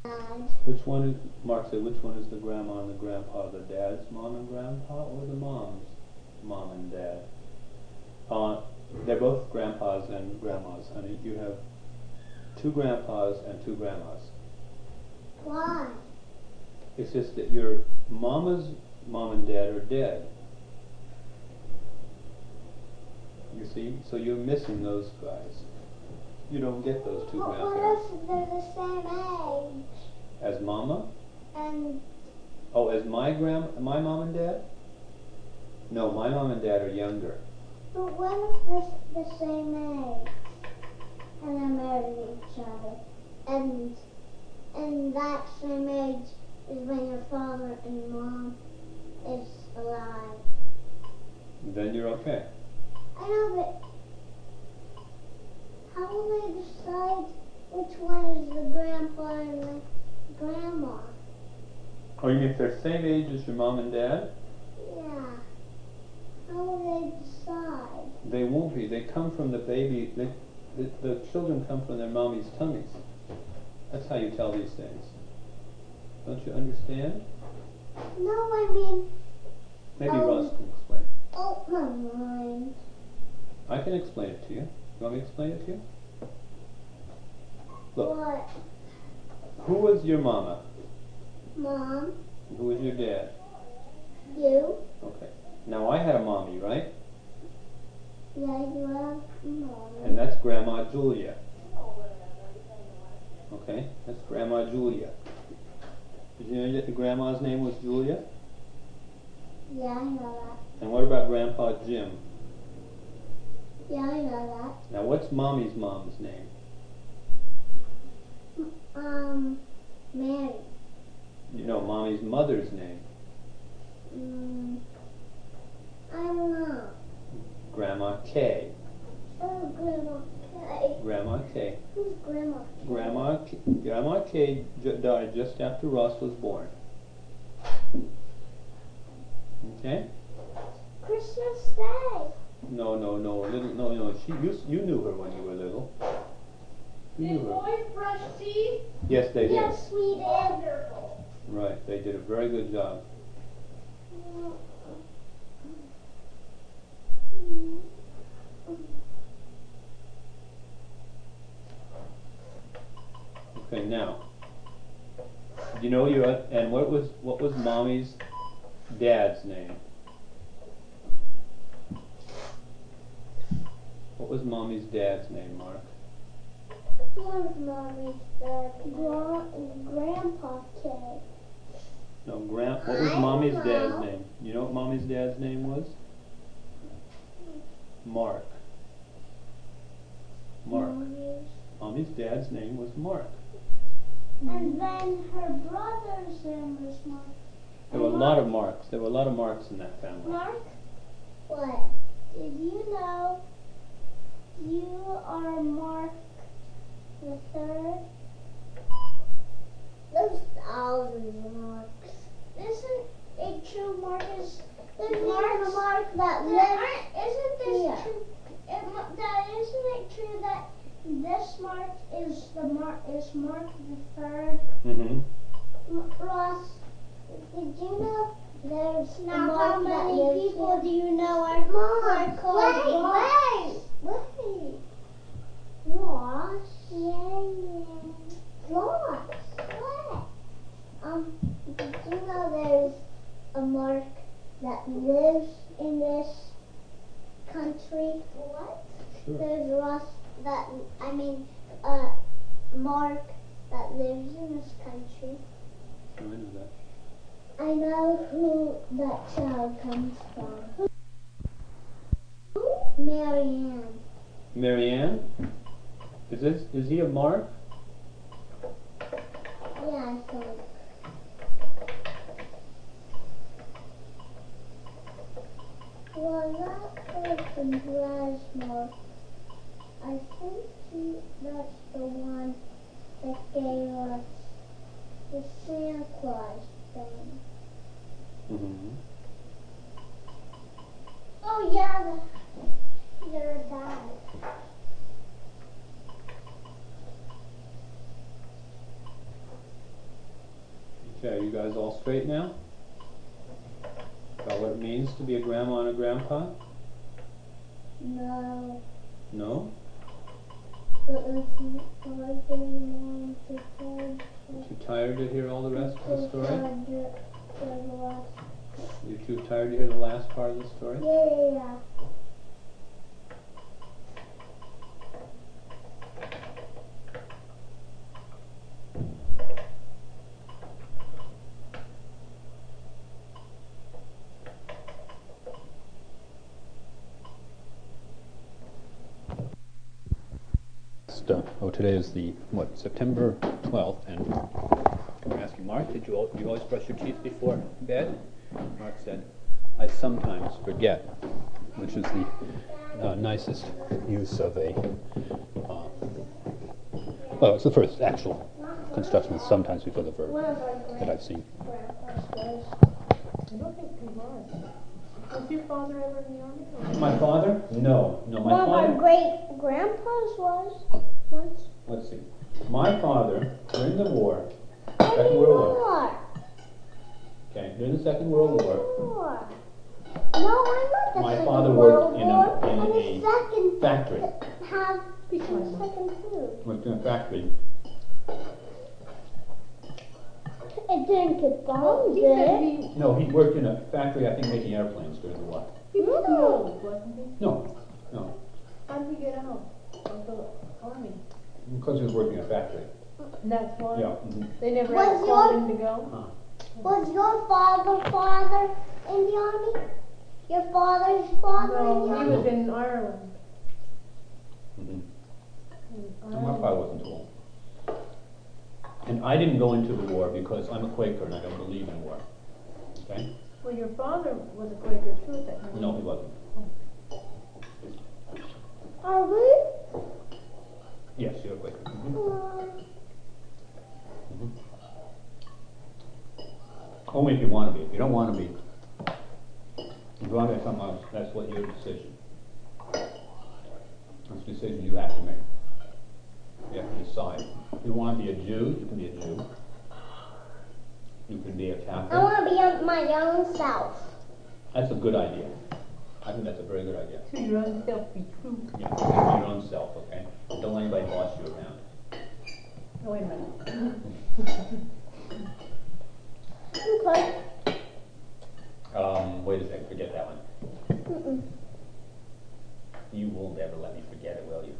Which one is, Mark said, which one is the grandma and the grandpa? The dad's mom and grandpa or the mom's mom and dad? They're both grandpas and grandmas, honey. You have two grandpas and two grandmas. Why? It's just that your mama's mom and dad are dead. You see? So you're missing those guys. You don't get those two grandparents. What if they're the same age? As mama? And Oh, as my mom and dad? No, my mom and dad are younger. but what if they're the same age and they're married to each other? And that same age is when your father and mom is alive. Then you're okay. I know, but how will they decide which one is the grandpa and the grandma? Oh, you mean if they're the same age as your mom and dad? Yeah. How will they decide? They won't be. They come from the baby. The children come from their mommy's tummies. That's how you tell these things. Don't you understand? No, I mean... Maybe Ross can explain. Oh, my mind. I can explain it to you. You want me to explain it to you? Look. What? Who was your mama? Mom. And who was your dad? You. Okay. Now I had a mommy, right? Yeah, you have mom. And that's Grandma Julia. Okay, that's Grandma Julia. Did you know that your grandma's name was Julia? Yeah, I know And what about Grandpa Jim? that. Yeah, I know Now what's Mommy's mom's name? that. Mary. You know Mommy's mother's name? I don't know. Grandma Kay. Oh, Grandma Kay. Grandma Kay. Who's Grandma Kay? Grandma Kay died just after Ross was born. Okay? Christmas Day. No. You knew her when you were little. You Did knew her. boys brush teeth? Yes, they did. Yes, we did. Wonderful. Right, they did a very good job. Okay, now, you know and what was Mommy's dad's name? What was Mommy's dad's name, Mark? What was Mommy's dad? Grandpa Kay. No, what was I Mommy's don't dad's know. name? You know what Mommy's dad's name was? Mark. Mark. Mommy's dad's name was Mark. And then her brother's name was Mark. There were a lot of Marks. There were a lot of Marks in that family. Mark? What? Did you know you are Mark the Third? There's thousands of Marks. Isn't it true Mark is... There's Mark that lives... Isn't this Yeah. true? Isn't it true that this Mark is Mark the Third? Mm-hmm. Ross, did you know there's Now, Mark how that many lives people here? do you know are called Marks? Wait. Ross. Yeah. Ross. What? Did you know there's a Mark that lives in this country? What? Sure. There's Mark that lives in this country. I know that. I know who that child comes from. Marianne. Marianne? Is he a Mark? Yeah, I think. Well, that person who has Mark, I think that's the one that gave us the Santa Claus thing. Mm-hmm. Oh yeah, their dad. Okay, you guys all straight now? About what it means to be a grandma and a grandpa? No. No? But it's not mom to tell. Too tired to hear all the rest of the story? Yeah. You're too tired to hear the last part of the story? Yeah. Today is September 12th, and we're asking Mark, do you always brush your teeth before bed? Mark said, I sometimes forget, which is the nicest use of well, it's the first actual construction with sometimes before the verb that I've seen. I don't think he was. Was your father ever in the army? Or? My father? No, my Well, father. my great grandpa's was once. Let's see. My father, during the war, Second World War. Okay, during the Second World War. No, I'm not the My Second father World worked in War. a Second factory. Have second food. Worked in a factory. It didn't get bombed, He did said it? No, he worked in a factory, I think, making airplanes during the war. he was old, wasn't he? No. How did he get out of the army? Because he was working in a factory. And that's why? Yeah. They never Was ever called your- him to go? Was your father in the army? Your father's father in the No, he army? was in Ireland. Mm-hmm. In My Ireland. father wasn't too old. And I didn't go into the war because I'm a Quaker and I don't believe in war. Okay? Well, your father was a Quaker too at that time. No, he wasn't. Are we? Yes, you're a Quaker. Mm-hmm. Mm-hmm. Only if you want to be. If you don't want to be, if you want to be something else, that's what your decision. That's a decision you have to make. You have to decide. If you want to be a Jew, you can be a Jew. You can be a Catholic. I want to be my own self. That's a good idea. I think that's a very good idea. To your own self be true. Yeah, you can be your own self, okay? Don't let anybody boss you around. No, wait a minute. Okay. Wait a second, forget that one. Mm-mm. You won't ever let me forget it, will you?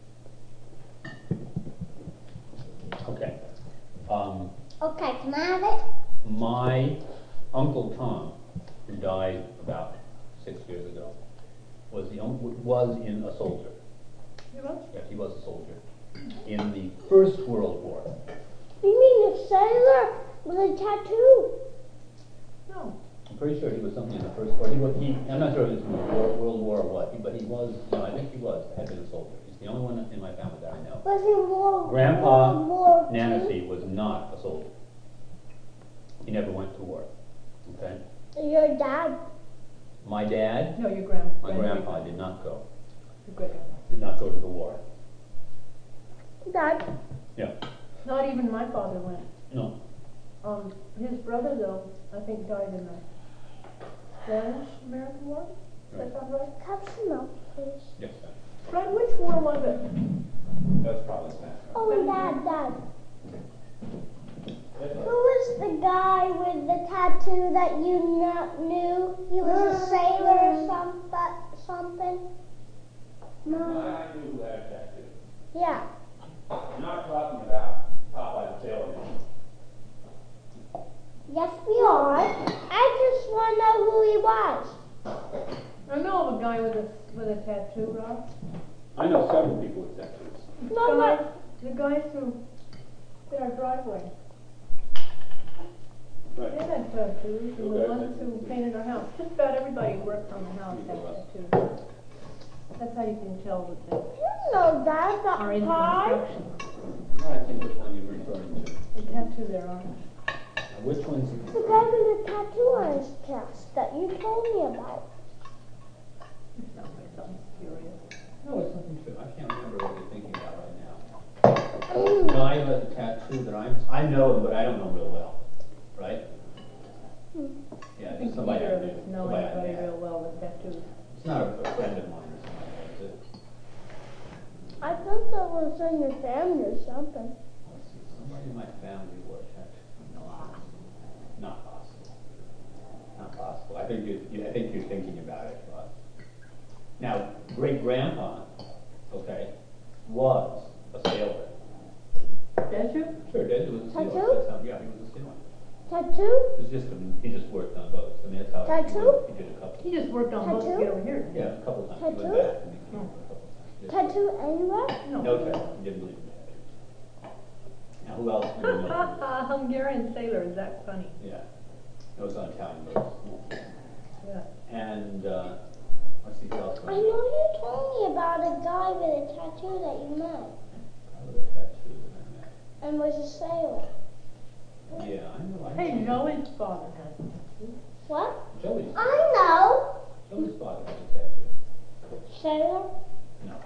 Okay. Okay, can I have it? My Uncle Tom, who died about 6 years ago, was in a soldier. You was? Yes, he was a soldier in the First World War. You mean a sailor with a tattoo? No. I'm pretty sure he was something in the First War. I'm not sure if it was World War or what, but he was. No, I think he had been a soldier. He's the only one in my family that I know. Was he World Grandpa War II? Nancy was not a soldier. He never went to war. Okay. Your dad? My dad, No, your grandpa. my grandpa did not go. Your great grandpa. Did not go to the war. Dad? Yeah. Not even my father went. No. His brother, though, I think died in the Spanish-American War. Does that sound right? Have some milk, please. Yes, sir. Fred, which war was it? That was probably Spanish. Oh, and Dad. Who was the guy with the tattoo that you knew? He was a sailor or something? I knew who had a tattoo. Yeah. You're not talking about Popeye the Sailor Man. Yes, we are. I just want to know who he was. I know of a guy with a tattoo, Rob. I know several people with tattoos. The guys who did our driveway. Right. They had tattoos, and the Okay. ones who painted our house. Just about everybody who worked on the house had tattoos. That's how you can tell that they You know that, that are in pie. construction. I think which one you're referring to. They tattoo their arms. Which one's The guy with the tattoo on his chest that you told me about. It sounds like something curious. No, it's something true. I can't remember what you're thinking about right now. The guy who has a tattoo that I know him, but I don't know him real well. right? Yeah, I think somebody neither I of knew. us know Somebody I anybody met. real well with tattoos. It's not a friend of mine or something, is it? I thought that was in your family or something. Let's see, somebody in my family wore a tattoo. No, not possible. Not possible. I think I think you're thinking about it, Ross. Now, great grandpa, okay, was a sailor. Tattoo? Sure, did. It was a sailor. Tattoo? That's how, yeah, he was a sailor. Tattoo? It's just he just worked on boats. I mean, that's how Tattoo? he did a couple. He just worked on boats to Tattoo? get over here. Yeah, a couple times. He Tattoo? went back and he came a couple times. Just- Tattoo anywhere? No tattoo. He didn't believe in tattoos. Now, who else do you know? Hungarian sailors, that's funny. Yeah, it was on Italian boats. Yeah. And let's see who else. I know you told me about a guy with a tattoo that you met Another tattoo that I met. and was a sailor. Yeah, I know. Hey, Joey's father has a tattoo. What? Joey's I father has a tattoo. know. Sailor? No.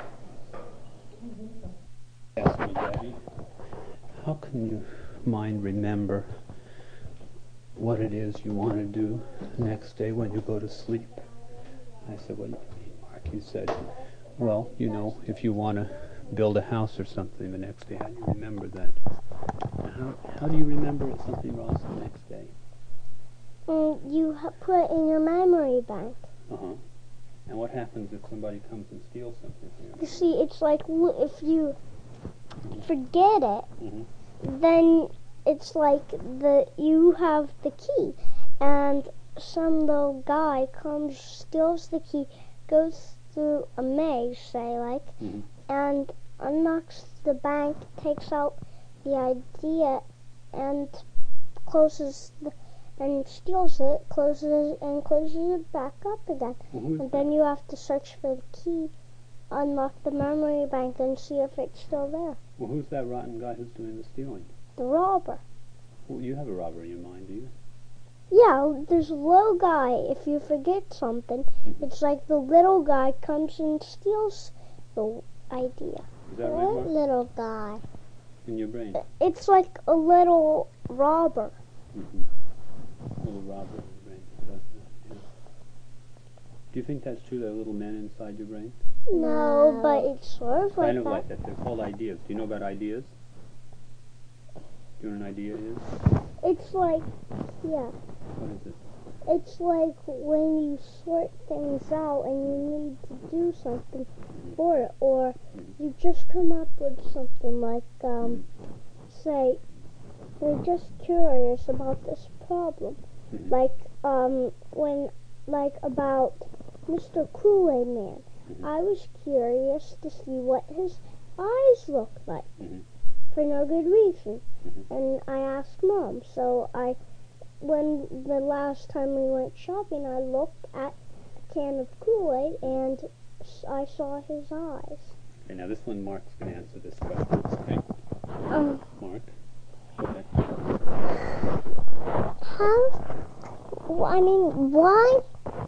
Asked me, Daddy, how can your mind remember what it is you want to do the next day when you go to sleep? I said, what do you mean, Mark? He said, well, you know, if you want to build a house or something the next day, how do you remember that? How do you remember something, Ross, the next day? You put it in your memory bank. Uh-huh. And what happens if somebody comes and steals something from You you? see, it's like if you forget it, Mm-hmm. then it's like you have the key, and some little guy comes, steals the key, goes through a maze, say like, Mm-hmm. and unlocks the bank, takes out the idea, and closes and steals it, closes it back up again. Well, who is And that? then you have to search for the key, unlock the memory bank, and see if it's still there. Well, who's that rotten guy who's doing the stealing? The robber. Well, you have a robber in your mind, do you? Yeah, there's a little guy. If you forget something, it's like the little guy comes and steals the idea. Is that right, What Mark? little guy? In your brain? It's like a little robber. Mm-hmm. Little robber in your brain. Yeah. Do you think that's true, there are little men inside your brain? No, but it's sort of like Kind of that. like that. They're called ideas. Do you know about ideas? Do you know what an idea is? It's like, yeah. What is it? It's like when you sort things out and you need to do something for it, or you just come up with something like, say, you're just curious about this problem. Mhm. Like about Mr. Kool-Aid Man. Mhm. I was curious to see what his eyes look like Mhm. for no good reason. Mhm. And I asked Mom, so when the last time we went shopping, I looked at a can of Kool-Aid and I saw his eyes. Okay, now this one, Mark's going to answer this question, okay? Mark? Go ahead. Why?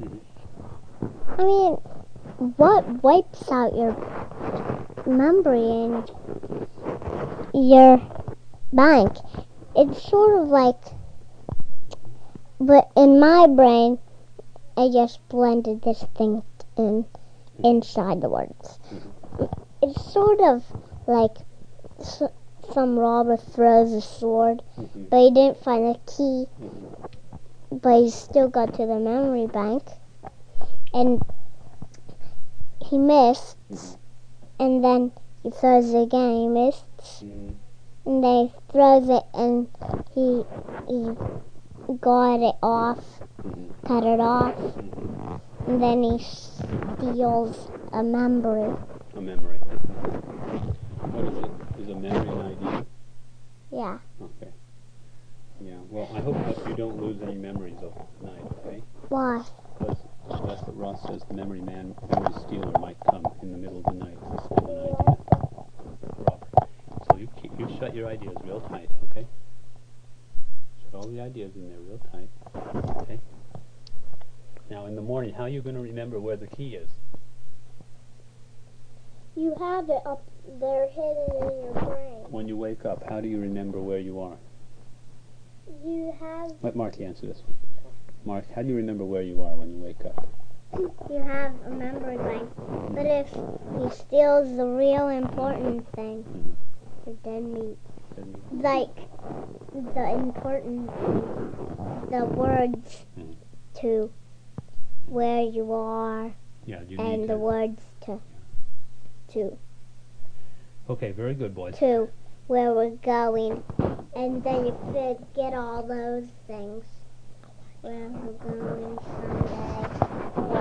I mean, what wipes out your memory in your bank? It's sort of like, but in my brain, I just blended this thing inside the words. It's sort of like some robber throws a sword, but he didn't find a key, but he still got to the memory bank, and he missed, and then he throws it again, he missed, and then he throws it, and he got it off, cut it off, and then he steals a memory. A memory. What is it? Is a memory an idea? Yeah. Okay. Yeah, well, I hope that you don't lose any memories of tonight, okay? Why? Because that's what Ross says, the memory stealer might come in the middle of the night to steal an idea. Robert. So you shut your ideas real tight, okay? Shut all the ideas in there real tight, okay? Now in the morning, how are you going to remember where the key is? You have it up there hidden in your brain. When you wake up, how do you remember where you are? you have Let Mark answer this one. Mark, how do you remember where you are when you wake up? you have a memory bank. But if he steals the real important thing, you're dead meat. Like the important the words to where you are Yeah, you and need the to. words to Okay, very good, boys. to where we're going, and then you forget all those things. Where we're going someday,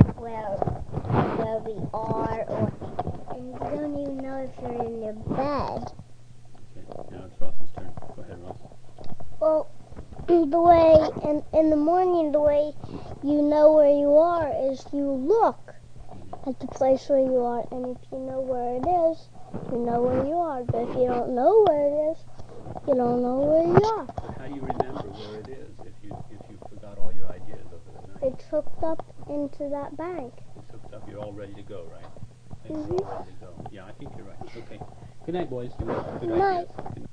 where we are, and you don't even know if you're in your bed. Okay, now it's Ross's turn. Go ahead, Ross. Well, the way in the morning, the way you know where you are is you look at the place where you are, and if you know where it is, you know where you are. But if you don't know where it is, you don't know where you are. But how do you remember where it is if you forgot all your ideas over the night? It's hooked up into that bank. It's hooked up. You're all ready to go, right? Things are all ready to go. Yeah, I think you're right. Okay. Good night, boys. You have good Good night. ideas.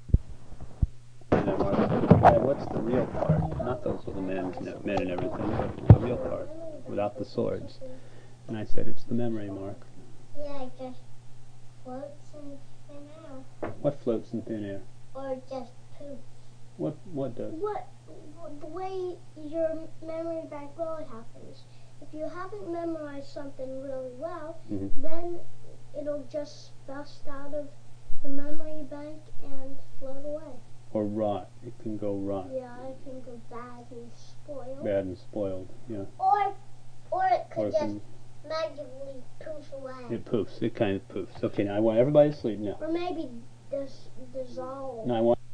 And then Mark, what's the real part? Not those little men and everything, but the real part, without the swords. And I said, it's the memory, Mark. Yeah, it just floats in thin air. What floats in thin air? Or just poop. What does? The way your memory bank really happens. If you haven't memorized something really well, then it'll just bust out of the memory bank and float away. Or rot. It can go rot. Yeah, it can go bad and spoiled. Bad and spoiled, yeah. Or it could Or it just can- magically poof away. It poofs. It kind of poofs. Okay, now I want everybody to sleep now. Or maybe dissolve. Now I want...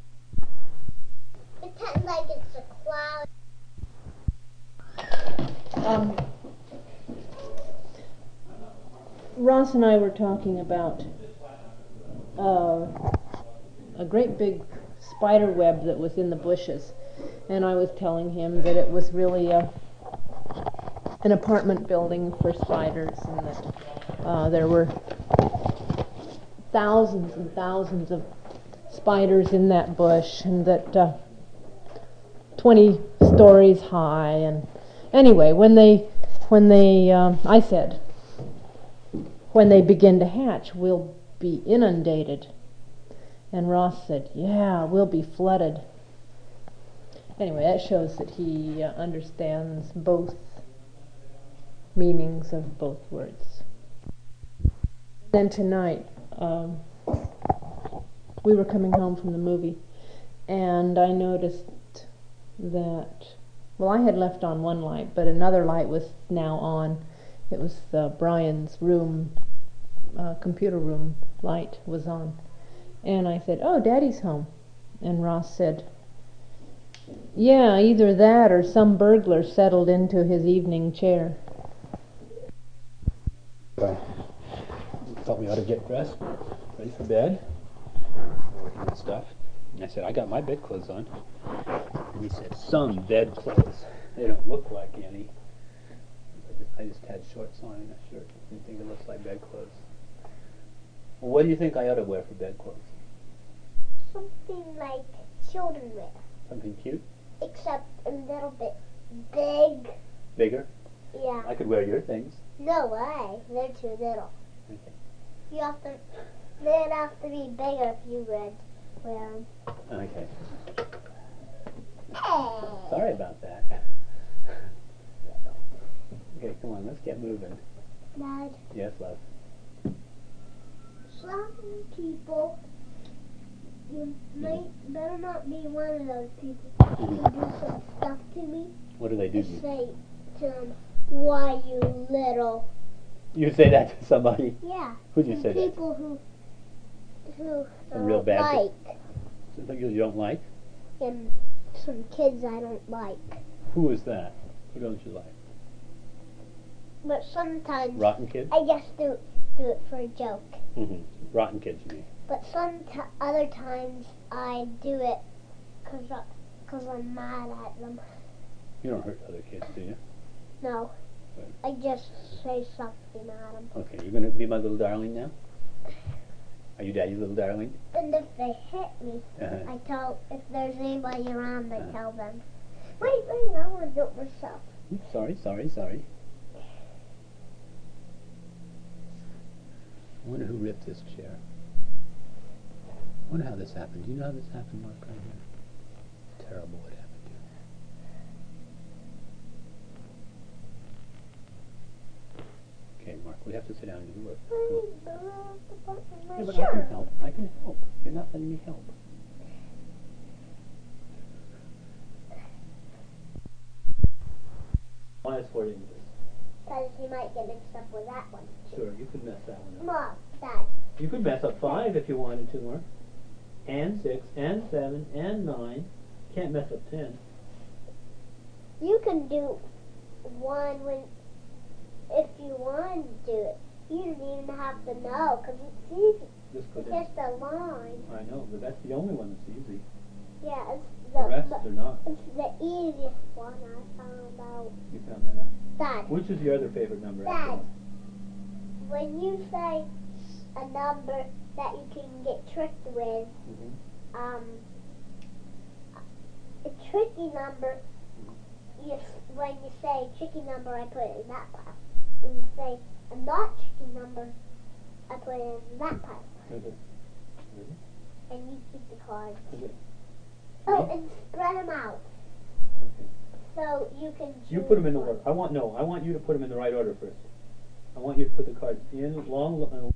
Pretend like it's a cloud. Ross and I were talking about a great big spider web that was in the bushes, and I was telling him that it was really an apartment building for spiders, and that there were thousands and thousands of spiders in that bush, and that 20 stories high. And anyway, when they I said, when they begin to hatch, we'll be inundated. And Ross said, yeah, we'll be flooded. Anyway, that shows that he understands both meanings of both words. Then tonight, we were coming home from the movie, and I noticed that, well, I had left on one light, but another light was now on. It was Brian's room, computer room light was on. And I said, oh, Daddy's home. And Ross said, yeah, either that or some burglar settled into his evening chair. Thought we ought to get dressed, ready for bed, working on stuff. And I said, I got my bedclothes on. And he said, some bedclothes. They don't look like any. I just had shorts on and a shirt. Didn't think it looks like bedclothes. Well, what do you think I ought to wear for bedclothes? Something like children wear, Something cute? except a little bit big. Bigger? Yeah. I could wear your things. No way. They're too little. Okay. They'd have to be bigger if you would wear them. Okay. Hey. Sorry about that. Okay, come on, let's get moving. Dad, Yes, love. some people, you might better not be one of those people who do some stuff to me. What do they do I to you? say to them, why you little. You say that to somebody? Yeah. Who'd you some say that to? people who A real bad like. Something you don't like? And some kids I don't like. Who is that? Who don't you like? But sometimes Rotten kids? I just do it for a joke. Rotten kids, you mean? But other times I do it because I'm mad at them. You don't hurt other kids, do you? No. Right. I just say something at them. Okay, you're going to be my little darling now? Are you Daddy's little darling? And if they hit me, Uh-huh. if there's anybody around, I Uh-huh. tell them. Wait, I want to do it myself. Sorry. I wonder who ripped this chair. I wonder how this happened. Do you know how this happened, Mark, right here? Terrible what happened here. Okay, Mark, we have to sit down and do the work. Yeah, but I can help. You're not letting me help. Why is 4 inches? Because he might get mixed up with that one. Sure, you could mess that one up. Mom, Dad. You could mess up 5 if you wanted to, Mark. And 6, and 7, and 9. Can't mess up 10. You can do one if you want to do it. You don't even have to know because it's easy. Just go It's down. just a line. I know, but that's the only one that's easy. Yeah, it's The rest are not. it's the easiest one I found out. You found that out. Dad, Which is your other favorite number? Dad, after one? when you say a number that you can get tricked with, Mhm. a tricky number, when you say tricky number, I put it in that pile. When you say a not tricky number, I put it in that pile. Okay. And you keep the cards. Okay. Oh, Me? and spread them out. Okay. So you can choose You put them in the one. order. I want you to put them in the right order first. I want you to put the cards in